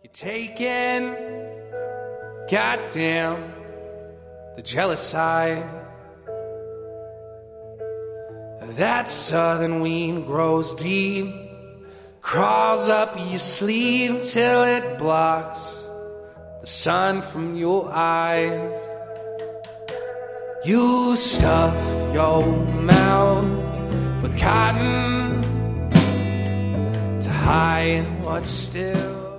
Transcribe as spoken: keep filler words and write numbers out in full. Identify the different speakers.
Speaker 1: You're taking, goddamn, the jealous side. That southern wind grows deep, crawls up your sleeve till it blocks the sun from your eyes. You stuff your mouth with cotton to hide what's still